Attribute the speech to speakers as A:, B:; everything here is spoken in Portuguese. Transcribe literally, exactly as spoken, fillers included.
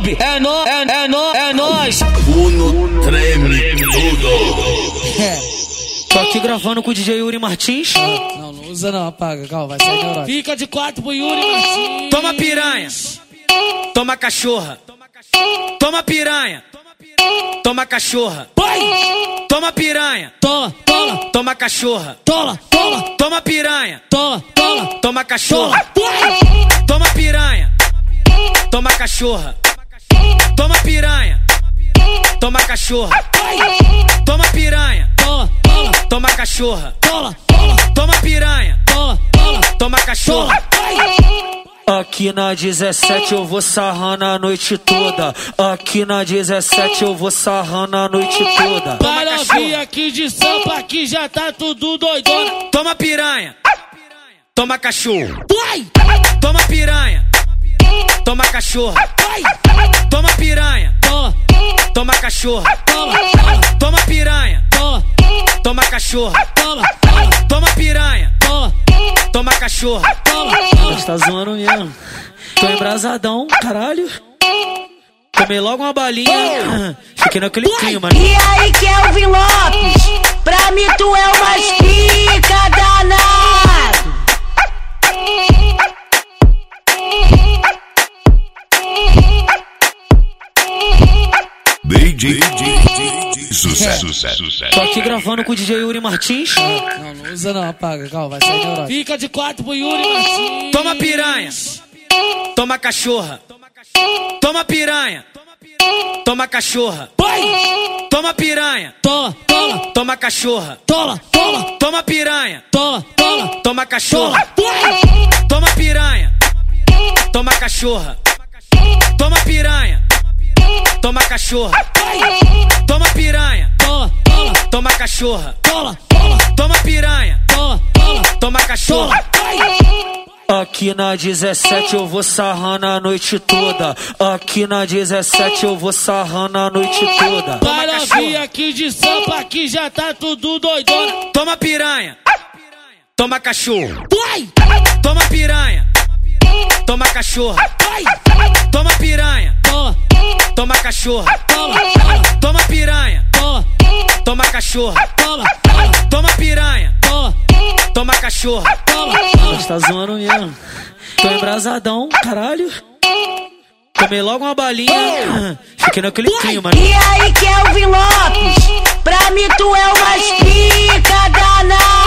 A: Felipe, é nó, é, é nó, é nóis.
B: Uno treme tudo.
A: É. Tô aqui gravando com o D J Yuri Martins.
C: Não, não usa não, apaga, calma, vai sair neurótico. Fica de quatro pro Yuri Martins.
A: Toma piranha, toma cachorra. Toma piranha, toma cachorra.
C: Vai!
A: Toma piranha,
C: Toma, toma,
A: toma cachorra.
C: toma, toma,
A: Toma piranha,
C: toma, toma,
A: toma cachorra.
C: toma. Vai!
A: Toma piranha, toma cachorra. Toma piranha, toma cachorra. Toma piranha,
C: Toma, toma,
A: toma cachorra.
C: toma, toma,
A: Toma piranha,
C: toma, toma,
A: toma cachorra.
C: Vai!
A: Aqui na dezessete eu vou sarrando a noite toda. Aqui na dezessete eu vou sarrando a noite toda. Toma
C: Para vir
A: cachorra,
C: aqui de sampa, aqui já tá tudo doidona.
A: toma piranha, toma cachorro.
C: Vai!
A: Toma piranha, toma cachorra.
C: Vai!
A: Toma piranha,
C: Toma,
A: toma cachorra.
C: toma, toma,
A: Toma piranha,
C: toma,
A: toma cachorra.
C: toma, toma,
A: Toma piranha,
C: toma,
A: toma cachorra.
C: toma.
A: Mas tá zoando mesmo. Tô embrasadão, caralho. Tomei logo uma balinha. Fiquei naquele clima.
D: E aí, Kelvin Lopes, pra mim tu é uma pica danado.
B: D J Sucesso, sucesso.
A: Tô aqui gravando com o D J Yuri Martins.
C: Não, não usa não, apaga, calma, vai sair neurótico. Fica de quatro pro Yuri Martins.
A: Toma piranha, toma cachorra. Toma piranha, toma cachorra.
C: Vai!
A: Toma piranha,
C: Toma, toma,
A: toma cachorra.
C: toma, toma,
A: Toma piranha,
C: toma, toma,
A: toma cachorra.
C: vai!
A: Toma piranha, toma cachorra. Toma piranha, toma cachorra. Toma piranha,
C: Toma, toma,
A: toma cachorra.
C: toma, toma,
A: Toma piranha,
C: toma, toma,
A: toma cachorra.
C: vai!
A: Aqui na dezessete eu vou sarrando a noite toda. Aqui na dezessete eu vou sarrando a noite toda. Toma
C: Para vir
A: cachorra,
C: aqui de sampa, aqui já tá tudo doidona.
A: toma piranha, toma cachorro.
C: Vai!
A: Toma piranha, toma cachorra.
C: Vai!
A: Toma piranha,
C: Toma,
A: toma cachorra.
C: toma, toma,
A: Toma piranha,
C: toma,
A: toma cachorra.
C: toma, toma,
A: Toma piranha,
C: toma,
A: toma cachorra.
C: toma.
A: Mas tá zoando mesmo. Tô embrasadão, caralho. Tomei logo uma balinha. Fiquei naquele clima.
D: E aí, Kelvin Lopes, pra mim tu é uma pica danado.